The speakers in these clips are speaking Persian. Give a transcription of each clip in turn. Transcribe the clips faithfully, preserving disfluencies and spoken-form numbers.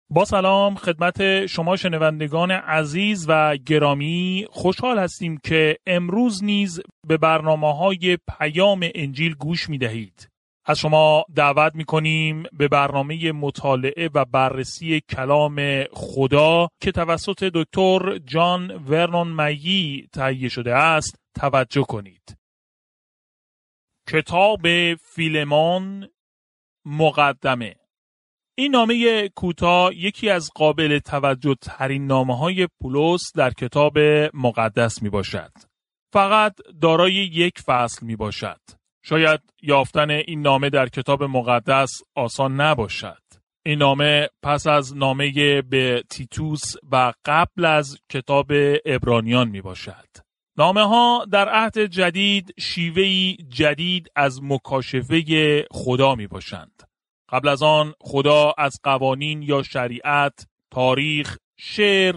با سلام خدمت شما شنوندگان عزیز و گرامی، خوشحال هستیم که امروز نیز به برنامه‌های پیام انجیل گوش می‌دهید. از شما دعوت می‌کنیم به برنامه مطالعه و بررسی کلام خدا که توسط دکتر جان ورنون میی تهیه شده است توجه کنید. کتاب فیلمون، مقدمه. این نامه کوتاه یکی از قابل توجه ترین نامه‌های پولس در کتاب مقدس می باشد. فقط دارای یک فصل می باشد. شاید یافتن این نامه در کتاب مقدس آسان نباشد. این نامه پس از نامه به تیتوس و قبل از کتاب عبرانیان می باشد. نامه ها در عهد جدید شیوهی جدید از مکاشفه خدا می باشند. قبل از آن خدا از قوانین یا شریعت، تاریخ، شعر،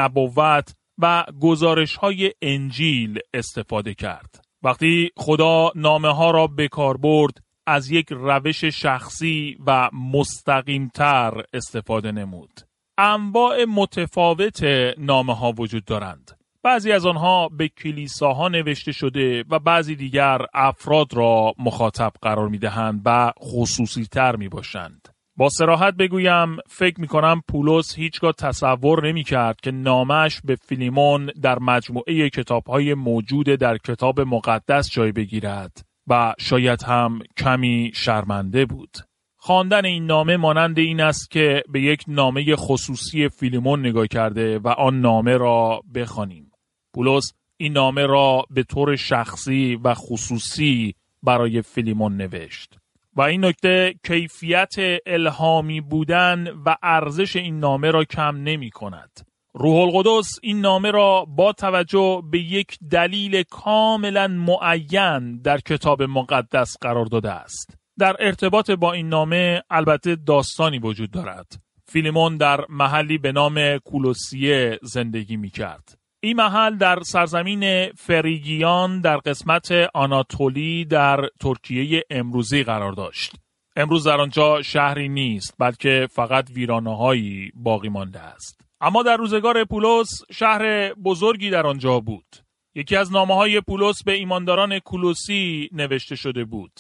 نبوت و گزارش‌های انجیل استفاده کرد. وقتی خدا نامه ها را به کار برد، از یک روش شخصی و مستقیم‌تر استفاده نمود. انواع متفاوت نامه ها وجود دارند. بعضی از آنها به کلیساها نوشته شده و بعضی دیگر افراد را مخاطب قرار می دهند و خصوصی تر می باشند. با صراحت بگویم فکر می کنم پولس هیچگاه تصور نمی کرد که نامش به فیلیمون در مجموعه کتاب‌های موجود در کتاب مقدس جای بگیرد و شاید هم کمی شرمنده بود. خواندن این نامه مانند این است که به یک نامه خصوصی فیلیمون نگاه کرده و آن نامه را بخوانیم. پولس این نامه را به طور شخصی و خصوصی برای فیلیمون نوشت و این نکته کیفیت الهامی بودن و ارزش این نامه را کم نمی کند. روح القدس این نامه را با توجه به یک دلیل کاملا معین در کتاب مقدس قرار داده است. در ارتباط با این نامه البته داستانی وجود دارد. فیلیمون در محلی به نام کولوسیه زندگی می کرد. این محل در سرزمین فریگیان در قسمت آناتولی در ترکیه امروزی قرار داشت. امروز در آنجا شهری نیست، بلکه فقط ویرانه‌هایی باقی مانده است. اما در روزگار پولس شهر بزرگی در آنجا بود. یکی از نامه‌های پولس به ایمانداران کولوسی نوشته شده بود.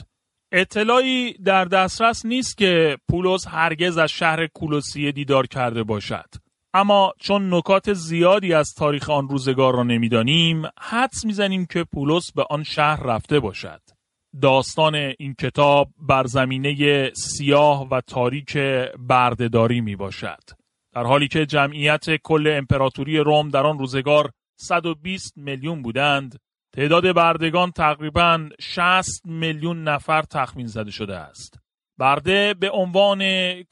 اطلاعی در دسترس نیست که پولس هرگز از شهر کولوسیه دیدار کرده باشد. اما چون نکات زیادی از تاریخ آن روزگار را نمی‌دانیم، حدس می‌زنیم که پولس به آن شهر رفته باشد. داستان این کتاب بر زمینه سیاه و تاریک بردهداری میباشد. در حالی که جمعیت کل امپراتوری روم در آن روزگار صد و بیست میلیون بودند، تعداد بردگان تقریباً شصت میلیون نفر تخمین زده شده است. برده به عنوان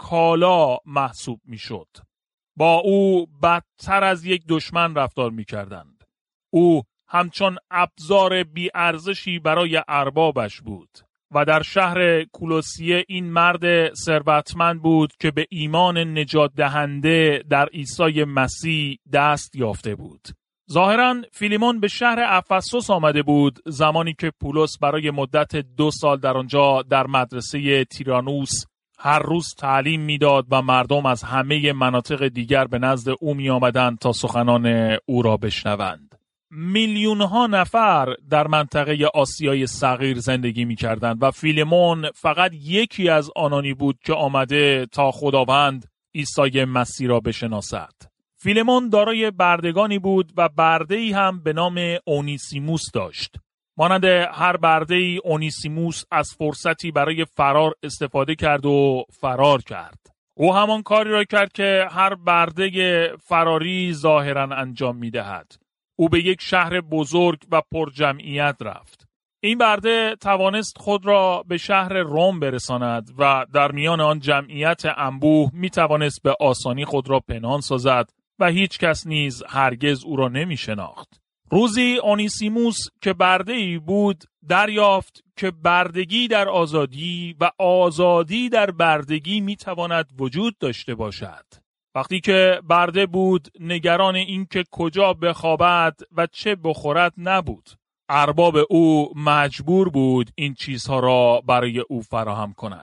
کالا محسوب میشد. با او بدتر از یک دشمن رفتار میکردند. او همچون ابزار بی‌ارزشی برای اربابش بود و در شهر کولوسیه این مرد ثروتمند بود که به ایمان نجات دهنده در عیسی مسیح دست یافته بود. ظاهراً فیلیمون به شهر افسوس آمده بود زمانی که پولس برای مدت دو سال در آنجا در مدرسه تیرانوس هر روز تعلیم میداد و مردم از همه مناطق دیگر به نزد او می آمدند تا سخنان او را بشنوند. میلیون ها نفر در منطقه آسیای صغیر زندگی می کردند و فیلیمون فقط یکی از آنانی بود که آمده تا خداوند عیسی مسیح را بشناسد. فیلیمون دارای بردگانی بود و برده‌ای هم به نام اونیسیموس داشت. مانند هر برده‌ای اونیسیموس از فرصتی برای فرار استفاده کرد و فرار کرد. او همان کاری را کرد که هر برده فراری ظاهراً انجام می‌دهد. او به یک شهر بزرگ و پر جمعیت رفت. این برده توانست خود را به شهر روم برساند و در میان آن جمعیت انبوه می توانست به آسانی خود را پنهان سازد و هیچ کس نیز هرگز او را نمی شناخت. روزی اونیسیموس که برده‌ای بود دریافت که بردگی در آزادی و آزادی در بردگی می تواند وجود داشته باشد. وقتی که برده بود نگران این که کجا بخوابد و چه بخورد نبود. ارباب او مجبور بود این چیزها را برای او فراهم کند.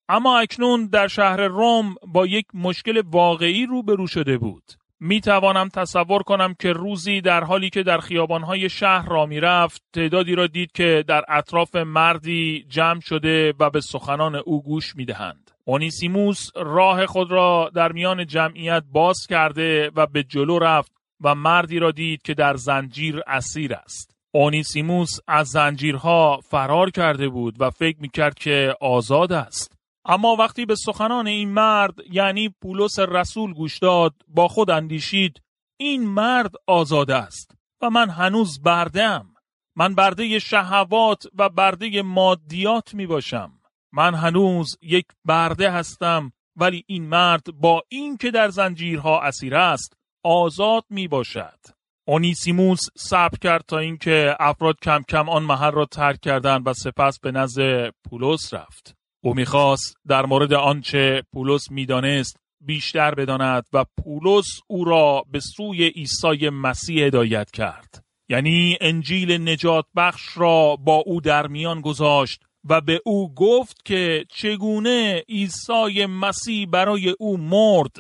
اما اکنون در شهر روم با یک مشکل واقعی روبرو شده بود. می توانم تصور کنم که روزی در حالی که در خیابانهای شهر را می رفت، تعدادی را دید که در اطراف مردی جمع شده و به سخنان او گوش می دهند. اونیسیموس راه خود را در میان جمعیت باز کرده و به جلو رفت و مردی را دید که در زنجیر اسیر است. اونیسیموس از زنجیرها فرار کرده بود و فکر می کرد که آزاد است. اما وقتی به سخنان این مرد یعنی پولس رسول گوش داد، با خود اندیشید این مرد آزاد است و من هنوز برده‌ام. من برده شهوات و برده مادیات می باشم. من هنوز یک برده هستم، ولی این مرد با این که در زنجیرها اسیر است آزاد می باشد. اونیسیموس صبر کرد تا اینکه افراد کم کم آن محل را ترک کردند و سپس به نزد پولس رفت. او می‌خواست در مورد آنچه پولس می‌دانست بیشتر بداند و پولس او را به سوی عیسی مسیح هدایت کرد. یعنی انجیل نجات بخش را با او در میان گذاشت و به او گفت که چگونه عیسی مسیح برای او مرد،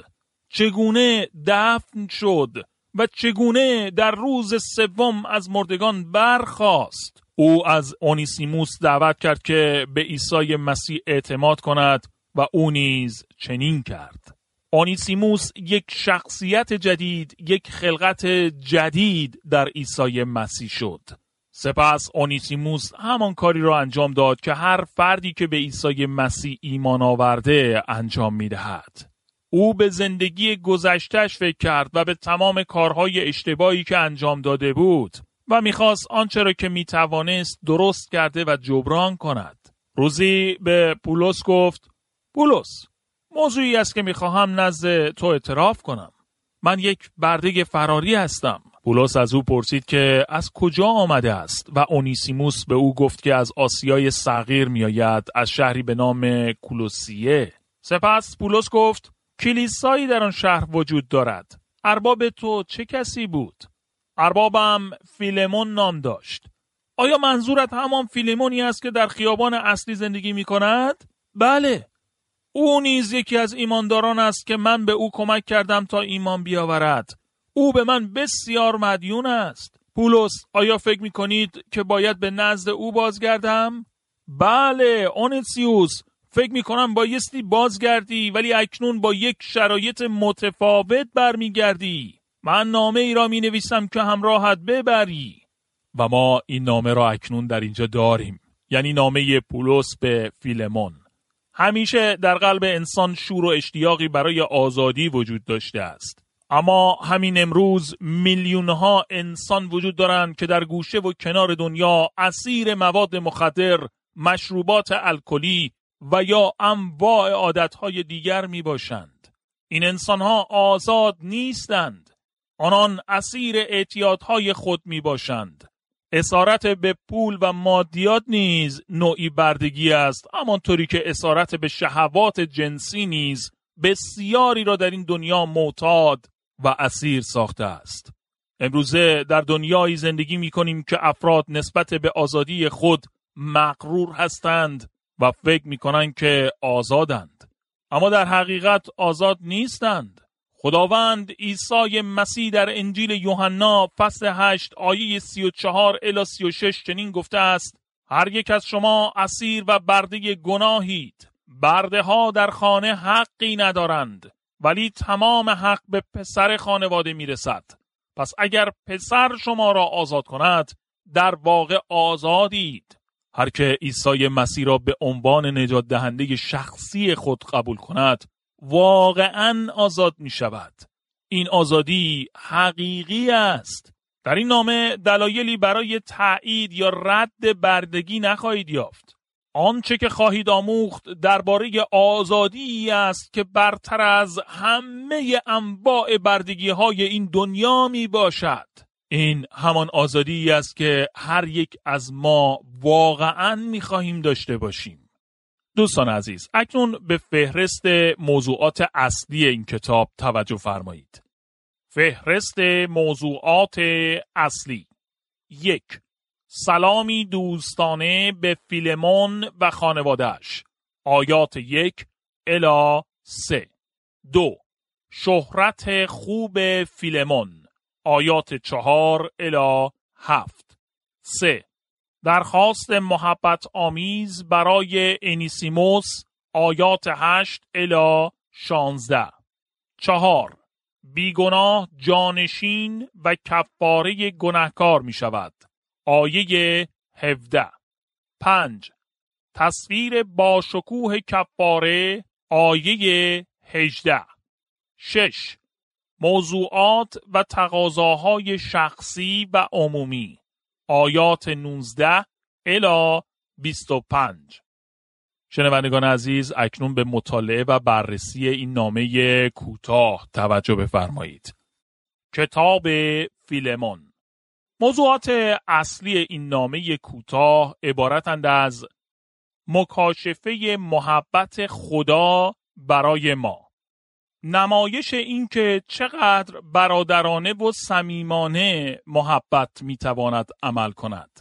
چگونه دفن شد و چگونه در روز سوم از مردگان برخاست. او از اونیسیموس دعوت کرد که به عیسی مسیح اعتماد کند و او نیز چنین کرد. اونیسیموس یک شخصیت جدید، یک خلقت جدید در عیسی مسیح شد. سپس اونیسیموس همان کاری را انجام داد که هر فردی که به عیسی مسیح ایمان آورده انجام می‌دهد. او به زندگی گذشته‌اش فکر کرد و به تمام کارهای اشتباهی که انجام داده بود و میخواست آنچه را که میتوانست درست کرده و جبران کند. روزی به پولس گفت: پولس، موضوعی است که میخواهم نزد تو اعتراف کنم. من یک برده فراری هستم. پولس از او پرسید که از کجا آمده است و اونیسیموس به او گفت که از آسیای صغیر میآید، از شهری به نام کولوسیه. سپس پولس گفت: کلیسایی در آن شهر وجود دارد. ارباب تو چه کسی بود؟ اربابم فیلمون نام داشت. آیا منظورت همان فیلمونی است که در خیابان اصلی زندگی می کند؟ بله. او نیز یکی از ایمانداران است که من به او کمک کردم تا ایمان بیاورد. او به من بسیار مدیون است. پولس، آیا فکر می کنید که باید به نزد او بازگردم؟ بله، اونیسیوس، فکر می کنم بایستی بازگردی، ولی اکنون با یک شرایط متفاوت برمیگردی. من نامه ای را می نویسم که همراهت ببری. و ما این نامه را اکنون در اینجا داریم، یعنی نامه پولس به فیلمون. همیشه در قلب انسان شور و اشتیاقی برای آزادی وجود داشته است. اما همین امروز میلیونها انسان وجود دارند که در گوشه و کنار دنیا اسیر مواد مخدر، مشروبات الکلی و یا انواع عادتهای دیگر می باشند. این انسانها آزاد نیستند. آنان اسیر اعتیادهای خود می باشند. اسارت به پول و مادیات نیز نوعی بردگی است، همانطوری که اسارت به شهوات جنسی نیز بسیاری را در این دنیا معتاد و اسیر ساخته است. امروزه در دنیایی زندگی می کنیم که افراد نسبت به آزادی خود مغرور هستند و فکر می کنند که آزادند، اما در حقیقت آزاد نیستند. خداوند عیسی مسیح در انجیل یوحنا فصل هشت آیه سی و چهار الی سی و شش چنین گفته است: هر یک از شما اسیر و برده گناهید. برده ها در خانه حقی ندارند، ولی تمام حق به پسر خانواده میرسد. پس اگر پسر شما را آزاد کند، در واقع آزادید. هر که عیسی مسیح را به عنوان نجات دهنده شخصی خود قبول کند، واقعاً آزاد می شود. این آزادی حقیقی است. در این نامه دلایلی برای تایید یا رد بردگی نخواهید یافت. آنچه که خواهید آموخت درباره آزادی است که برتر از همه انواع بردگی های این دنیا می باشد. این همان آزادی است که هر یک از ما واقعاً می خواهیم داشته باشیم. دوستان عزیز، اکنون به فهرست موضوعات اصلی این کتاب توجه فرمایید. فهرست موضوعات اصلی: یک. سلامی دوستانه به فیلمون و خانواده‌اش. آیات یک الی سه. دو. شهرت خوب فیلمون، آیات چهار الی هفت. سه. درخواست محبت آمیز برای انیسیموس، آیات هشت الی شانزده. چهار. بیگناه جانشین و کفاره گناهکار می شود، آیه هفده. پنج. تصویر باشکوه کفاره، آیه هجده. شش. موضوعات و تقاضاهای شخصی و عمومی، آیات نوزده الی بیست و پنج. شنوندگان عزیز، اکنون به مطالعه و بررسی این نامه کوتاه توجه بفرمایید. کتاب فیلمون. موضوعات اصلی این نامه کوتاه عبارتند از مکاشفه محبت خدا برای ما، نمایش این که چقدر برادرانه و صمیمانه محبت میتواند عمل کند.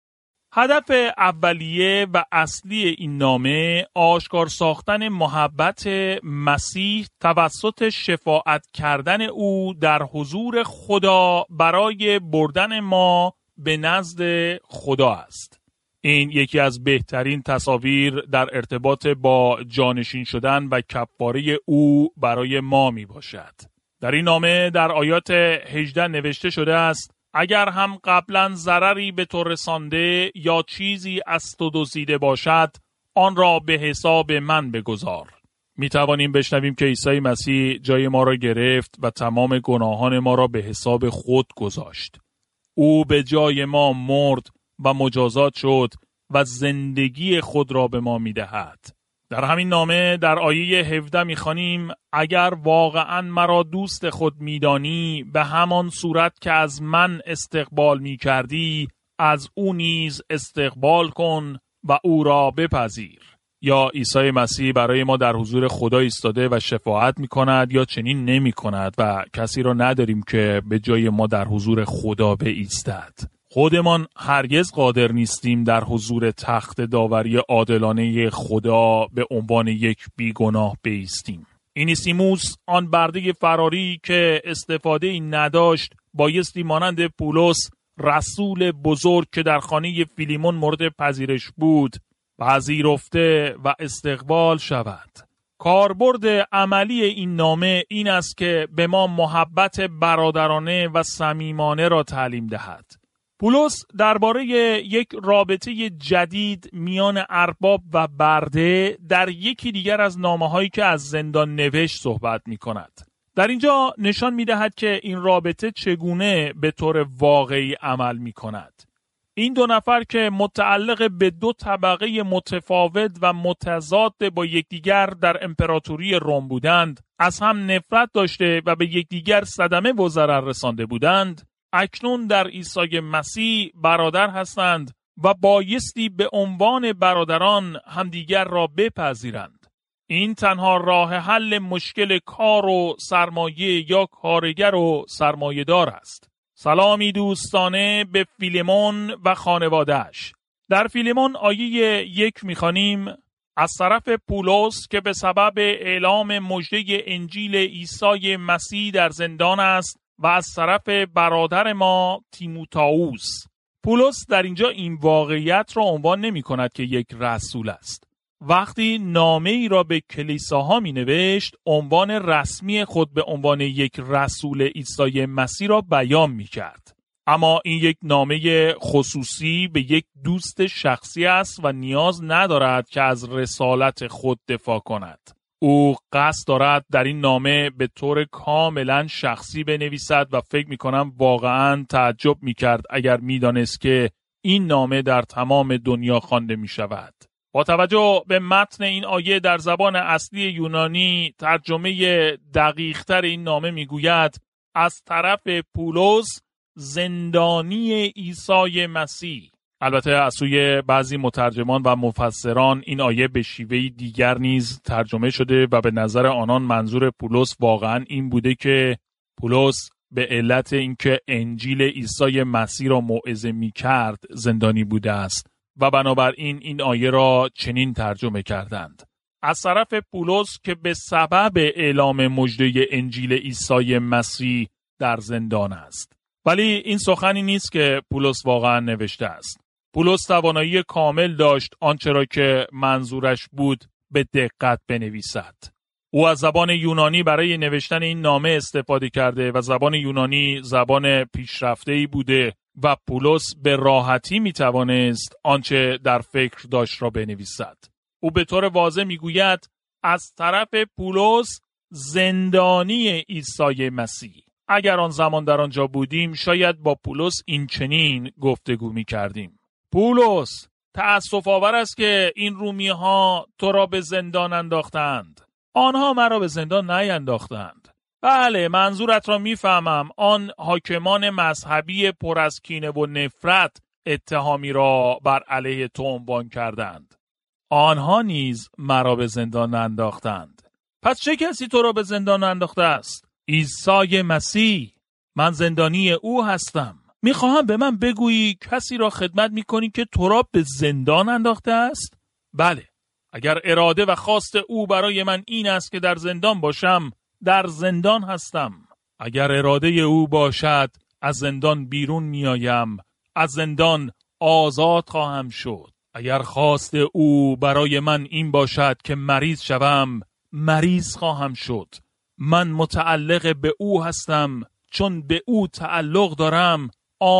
هدف اولیه و اصلی این نامه آشکار ساختن محبت مسیح توسط شفاعت کردن او در حضور خدا برای بردن ما به نزد خدا است. این یکی از بهترین تصاویر در ارتباط با جانشین شدن و کفاره او برای ما می باشد. در این نامه در آیات هجده نوشته شده است: اگر هم قبلا ضرری به تو رسانده یا چیزی از تو دزدیده باشد، آن را به حساب من بگذار. می توانیم بشنویم که عیسی مسیح جای ما را گرفت و تمام گناهان ما را به حساب خود گذاشت. او به جای ما مرد و مجازات شد و زندگی خود را به ما می دهد. در همین نامه در آیه هفده می خوانیم: اگر واقعا مرا دوست خود می دانی، به همان صورت که از من استقبال می کردی، از او نیز استقبال کن و او را بپذیر. یا عیسی مسیح برای ما در حضور خدا ایستاده و شفاعت می کند یا چنین نمی کند و کسی را نداریم که به جای ما در حضور خدا بایستد. خودمان هرگز قادر نیستیم در حضور تخت داوری عادلانه خدا به عنوان یک بیگناه بایستیم. انیسیموس، آن برده فراری که استفاده ای نداشت، بایستی مانند پولس رسول بزرگ که در خانه فیلیمون مورد پذیرش بود پذیرفته و استقبال شود. کاربرد عملی این نامه این است که به ما محبت برادرانه و صمیمانه را تعلیم دهد. پولس درباره یک رابطه جدید میان ارباب و برده در یکی دیگر از نامه‌هایی که از زندان نوشت صحبت می‌کند. در اینجا نشان می‌دهد که این رابطه چگونه به طور واقعی عمل می‌کند. این دو نفر که متعلق به دو طبقه متفاوت و متضاد با یکدیگر در امپراتوری روم بودند، از هم نفرت داشته و به یکدیگر صدمه و ضرر رسانده بودند، اکنون در عیسی مسیح برادر هستند و بایستی به عنوان برادران همدیگر را بپذیرند. این تنها راه حل مشکل کار و سرمایه یا کارگر و سرمایه‌دار است. سلامی دوستانه به فیلمون و خانواده‌اش. در فیلمون آیه یک می‌خوانیم: از طرف پولس که به سبب اعلام مژده انجیل عیسی مسیح در زندان است و از طرف برادر ما تیموتائوس. پولس در اینجا این واقعیت را عنوان نمی کند که یک رسول است. وقتی نامه ای را به کلیساها می نوشت، عنوان رسمی خود به عنوان یک رسول عیسی مسیح را بیان می کرد. اما این یک نامه خصوصی به یک دوست شخصی است و نیاز ندارد که از رسالت خود دفاع کند. او قصد دارد در این نامه به طور کاملا شخصی بنویسد و فکر می کنم واقعا تعجب می کرد اگر می دانست که این نامه در تمام دنیا خوانده می شود. با توجه به متن این آیه در زبان اصلی یونانی، ترجمه دقیق‌تر این نامه می گوید: از طرف پولس زندانی عیسی مسیح. البته از سوی بعضی مترجمان و مفسران این آیه به شیوهی دیگر نیز ترجمه شده و به نظر آنان منظور پولس واقعا این بوده که پولس به علت اینکه انجیل عیسی مسیح را موعظه می‌کرد زندانی بوده است و بنابراین این آیه را چنین ترجمه کردند. از طرف پولس که به سبب اعلام مژده انجیل عیسی مسیح در زندان است. ولی این سخنی نیست که پولس واقعا نوشته است. پولس توانایی کامل داشت آنچه را که منظورش بود به دقت بنویسد. او از زبان یونانی برای نوشتن این نامه استفاده کرده و زبان یونانی زبان پیشرفته‌ای بوده و پولس به راحتی میتوانست آنچه در فکر داشت را بنویسد. او به طور واضح میگوید از طرف پولس زندانی عیسی مسیح. اگر آن زمان در آنجا بودیم شاید با پولس این چنین گفتگو میکردیم: پولس، تأسف آور است که این رومی ها تو را به زندان انداختند. آنها مرا به زندان نینداختند. بله، منظورت را میفهمم. آن حاکمان مذهبی پر از کینه و نفرت اتهامی را بر علیه تو عنوان کردند. آنها نیز مرا به زندان انداختند. پس چه کسی تو را به زندان انداخته است؟ عیسی مسیح. من زندانی او هستم. میخواهم به من بگویی کسی را خدمت میکنی که تو را به زندان انداخته است؟ بله. اگر اراده و خواست او برای من این است که در زندان باشم، در زندان هستم. اگر اراده او باشد از زندان بیرون میایم، از زندان آزاد خواهم شد. اگر خواست او برای من این باشد که مریض شوم، مریض خواهم شد. من متعلق به او هستم. چون به او تعلق دارم،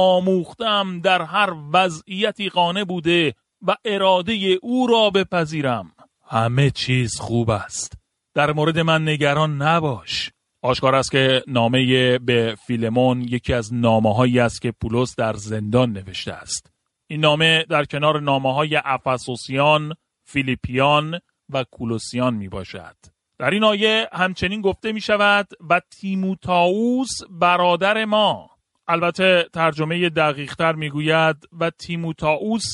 آموختم در هر وضعیتی قانع بوده و اراده او را بپذیرم. همه چیز خوب است. در مورد من نگران نباش. آشکار است که نامه به فیلمون یکی از نامه‌هایی است که پولس در زندان نوشته است. این نامه در کنار نامه‌های افسوسیان، فیلیپیان و کولوسیان می باشد. در این آیه همچنین گفته می شود و تیموتائوس برادر ما. البته ترجمه دقیق‌تر می گوید و تیموتائوس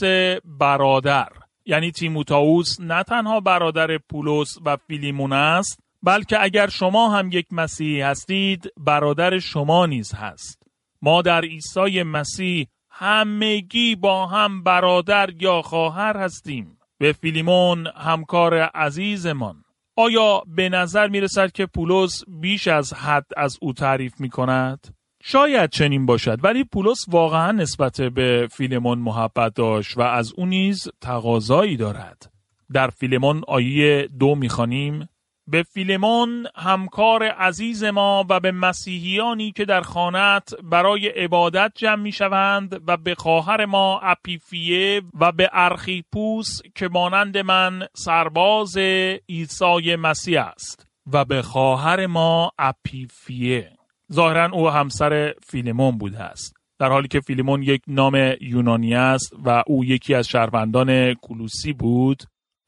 برادر. یعنی تیموتائوس نه تنها برادر پولس و فیلیمون است، بلکه اگر شما هم یک مسیحی هستید، برادر شما نیز هست. ما در عیسی مسیح همگی با هم برادر یا خواهر هستیم. به فیلیمون همکار عزیزمان. آیا به نظر می رسد که پولس بیش از حد از او تعریف می کند؟ شاید چنین باشد، ولی پولس واقعا نسبت به فیلمون محبت داشت و از او نیز تقاضایی دارد. در فیلمون آیه دو می خوانیم: به فیلمون همکار عزیز ما و به مسیحیانی که در خانه‌ات برای عبادت جمع می شوند و به خواهر ما اپیفیه و به ارخیپوس که مانند من سرباز عیسی مسیح است و به خواهر ما اپیفیه. ظاهراً او همسر فیلمون بوده است، در حالی که فیلمون یک نام یونانی است و او یکی از شهروندان کولوسی بود.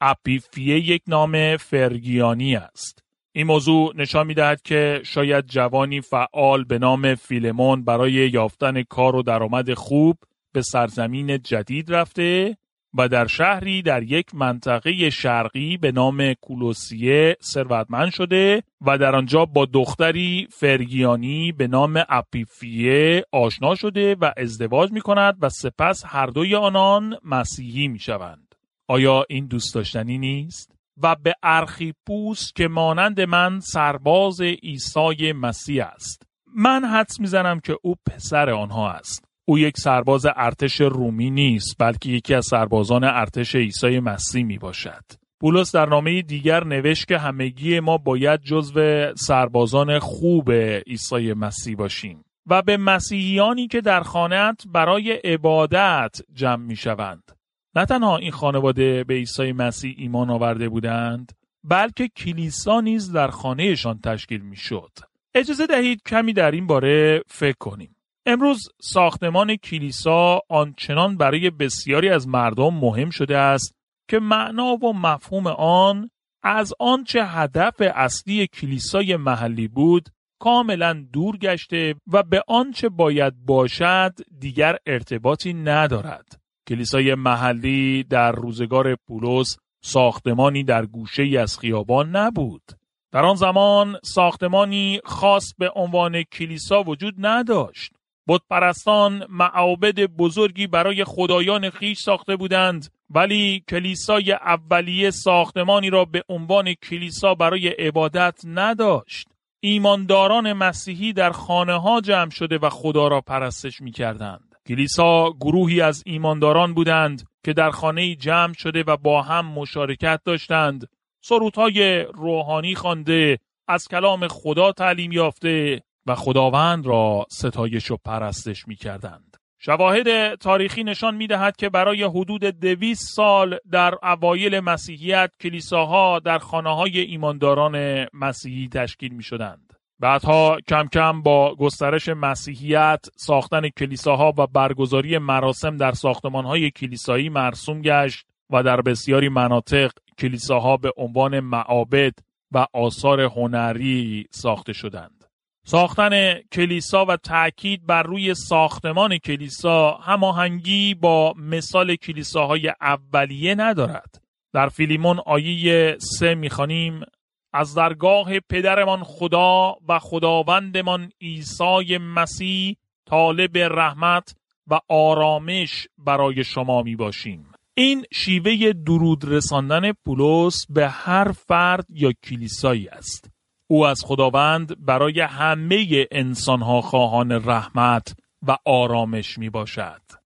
اپیفیه یک نام فرگیانی است. این موضوع نشان می‌دهد که شاید جوانی فعال به نام فیلمون برای یافتن کار و درآمد خوب به سرزمین جدید رفته و در شهری در یک منطقه شرقی به نام کولوسیه ثروتمند شده و در آنجا با دختری فرگیانی به نام اپیفیه آشنا شده و ازدواج می‌کند و سپس هر دوی آنان مسیحی می‌شوند. آیا این دوست داشتنی نیست؟ و به ارخیپوس که مانند من سرباز عیسی مسیح است. من حدس میزنم که او پسر آنها است. او یک سرباز ارتش رومی نیست، بلکه یکی از سربازان ارتش عیسی مسیح می باشد. پولس در نامه دیگر نوشت که همگی ما باید جزو سربازان خوب عیسی مسیح باشیم و به مسیحیانی که در خانه‌ات برای عبادت جمع می شوند. نه تنها این خانواده به عیسی مسیح ایمان آورده بودند، بلکه کلیسا نیز در خانهشان تشکیل می شد. اجازه دهید کمی در این باره فکر کنیم. امروز ساختمان کلیسا آنچنان برای بسیاری از مردم مهم شده است که معنا و مفهوم آن از آنچه هدف اصلی کلیسای محلی بود کاملا دور گشته و به آنچه باید باشد دیگر ارتباطی ندارد. کلیسای محلی در روزگار پولس ساختمانی در گوشه‌ای از خیابان نبود. در آن زمان ساختمانی خاص به عنوان کلیسا وجود نداشت. بت پرستان معابد بزرگی برای خدایان خویش ساخته بودند ولی کلیسای اولیه ساختمانی را به عنوان کلیسا برای عبادت نداشت. ایمانداران مسیحی در خانه ها جمع شده و خدا را پرستش می کردند. کلیسا گروهی از ایمانداران بودند که در خانه‌ای جمع شده و با هم مشارکت داشتند، سرودهای روحانی خوانده، از کلام خدا تعلیم یافته و خداوند را ستایش و پرستش می کردند. شواهد تاریخی نشان می دهد که برای حدود دویست سال در اوایل مسیحیت کلیساها در خانه‌های ایمانداران مسیحی تشکیل می شدند. بعدها کم کم با گسترش مسیحیت ساختن کلیساها و برگزاری مراسم در ساختمان‌های کلیسایی مرسوم گشت و در بسیاری مناطق کلیساها به عنوان معابد و آثار هنری ساخته شدند. ساختن کلیسا و تأکید بر روی ساختمان کلیسا هماهنگی با مثال کلیساهای اولیه ندارد. در فیلیمون آیه سه می‌خوانیم: از درگاه پدرمان خدا و خداوندمان عیسی مسیح طالب رحمت و آرامش برای شما می باشیم. این شیوه درود رساندن پولس به هر فرد یا کلیسایی است. او از خداوند برای همه انسانها خواهان رحمت و آرامش می باشد.